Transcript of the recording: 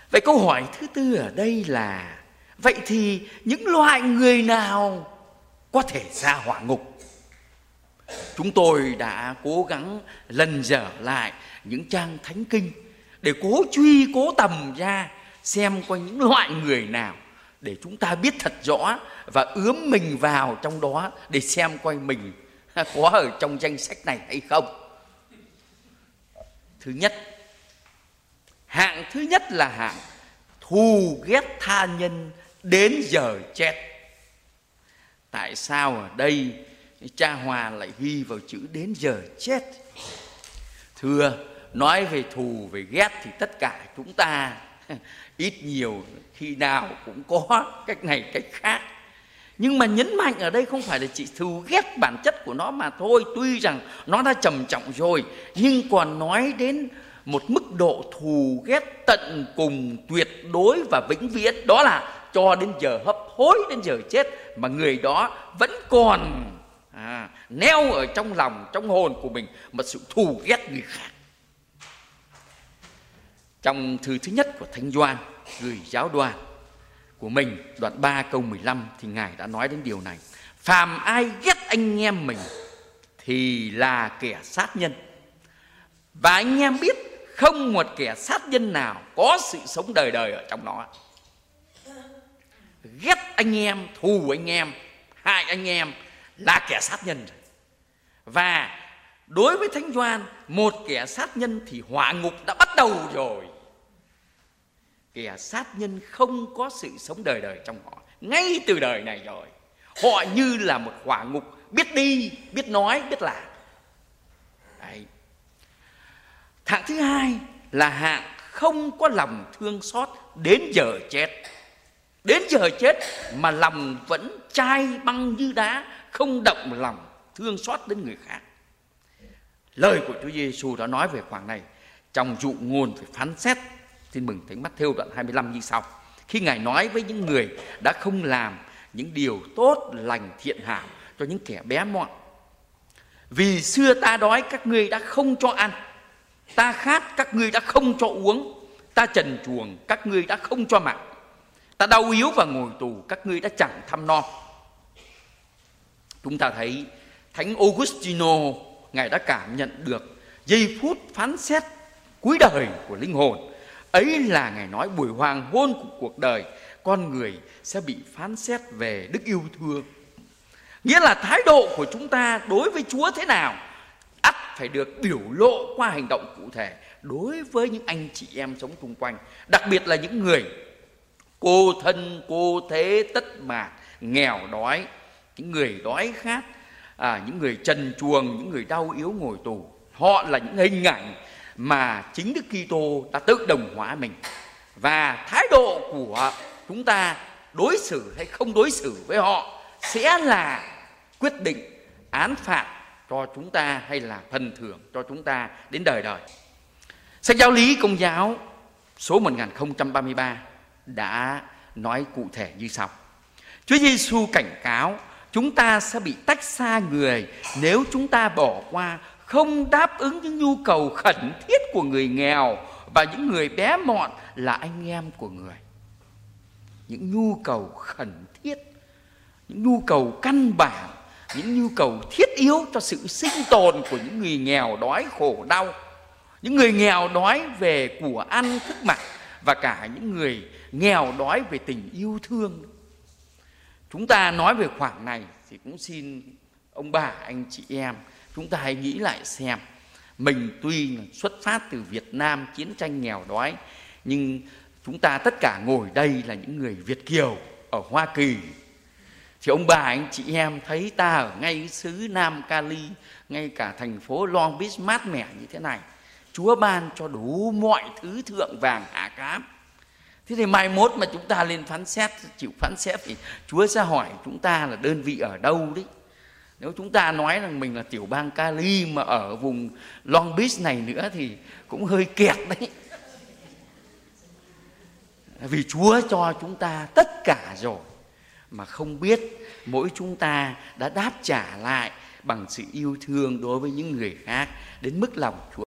Vậy câu hỏi thứ tư ở đây là vậy thì những loại người nào có thể ra hỏa ngục? Chúng tôi đã cố gắng lần dở lại những trang thánh kinh để cố tầm ra xem coi những loại người nào để chúng ta biết thật rõ và ướm mình vào trong đó để xem coi mình có ở trong danh sách này hay không. Hạng thứ nhất là hạng thù ghét tha nhân đến giờ chết. Tại sao ở đây cha Hòa lại ghi vào chữ đến giờ chết? Thưa, nói về thù về ghét thì tất cả chúng ta ít nhiều khi nào cũng có cách này cách khác. Nhưng mà nhấn mạnh ở đây không phải là chỉ thù ghét bản chất của nó mà thôi. Tuy rằng nó đã trầm trọng rồi, nhưng còn nói đến một mức độ thù ghét tận cùng, tuyệt đối và vĩnh viễn. Đó là cho đến giờ hấp hối, đến giờ chết mà người đó vẫn còn neo ở trong lòng, trong hồn của mình một sự thù ghét người khác. Trong thư thứ nhất của Thánh Gioan gửi giáo đoàn của mình, đoạn 3 câu 15 thì Ngài đã nói đến điều này: phàm ai ghét anh em mình thì là kẻ sát nhân. Và anh em biết không một kẻ sát nhân nào có sự sống đời đời ở trong nó. Ghét anh em, thù anh em, hại anh em là kẻ sát nhân. Và đối với Thánh Gioan, một kẻ sát nhân thì hỏa ngục đã bắt đầu rồi. Kẻ sát nhân không có sự sống đời đời trong họ ngay từ đời này rồi. Họ như là một hỏa ngục, biết đi, biết nói, biết làm. Đấy. Hạng thứ hai là hạng không có lòng thương xót đến giờ chết. Đến giờ chết mà lòng vẫn chai băng như đá, không động lòng thương xót đến người khác. Lời của Chúa Giêsu đã nói về khoảng này trong dụ ngôn về phán xét. Xin mừng Thánh Mát-thêu đoạn 25 như sau: khi Ngài nói với những người đã không làm những điều tốt lành thiện hảo cho những kẻ bé mọn: vì xưa ta đói các ngươi đã không cho ăn, ta khát các ngươi đã không cho uống, ta trần truồng các ngươi đã không cho mặc, ta đau yếu và ngồi tù các ngươi đã chẳng thăm nom. Chúng ta thấy Thánh Augustino, Ngài đã cảm nhận được giây phút phán xét cuối đời của linh hồn. Ấy là Ngài nói buổi hoàng hôn của cuộc đời, con người sẽ bị phán xét về đức yêu thương. Nghĩa là thái độ của chúng ta đối với Chúa thế nào ắt phải được biểu lộ qua hành động cụ thể đối với những anh chị em sống xung quanh. Đặc biệt là những người cô thân, cô thế, tất mạt, nghèo đói, những người đói khát, những người trần truồng, những người đau yếu ngồi tù. Họ là những hình ảnh mà chính Đức Kitô đã tự đồng hóa mình. Và thái độ của chúng ta đối xử hay không đối xử với họ sẽ là quyết định án phạt cho chúng ta hay là phần thưởng cho chúng ta đến đời đời. Sách Giáo lý Công giáo số 1033 đã nói cụ thể như sau: Chúa Giêsu cảnh cáo chúng ta sẽ bị tách xa người nếu chúng ta bỏ qua, không đáp ứng những nhu cầu khẩn thiết của người nghèo và những người bé mọn là anh em của người. Những nhu cầu khẩn thiết, những nhu cầu căn bản, những nhu cầu thiết yếu cho sự sinh tồn của những người nghèo đói khổ đau, những người nghèo đói về của ăn thức mặc và cả những người nghèo đói về tình yêu thương. Chúng ta nói về khoảng này thì cũng xin ông bà, anh chị em, chúng ta hãy nghĩ lại xem. Mình tuy xuất phát từ Việt Nam chiến tranh nghèo đói, nhưng chúng ta tất cả ngồi đây là những người Việt kiều ở Hoa Kỳ. Thì ông bà, anh chị em thấy ta ở ngay xứ Nam Cali, ngay cả thành phố Long Beach mát mẻ như thế này, Chúa ban cho đủ mọi thứ thượng vàng hạ cám. Thế thì mai mốt mà chúng ta lên phán xét, chịu phán xét thì Chúa sẽ hỏi chúng ta là đơn vị ở đâu đấy. Nếu chúng ta nói rằng mình là tiểu bang Cali mà ở vùng Long Beach này nữa thì cũng hơi kẹt đấy. Vì Chúa cho chúng ta tất cả rồi, mà không biết mỗi chúng ta đã đáp trả lại bằng sự yêu thương đối với những người khác đến mức lòng Chúa.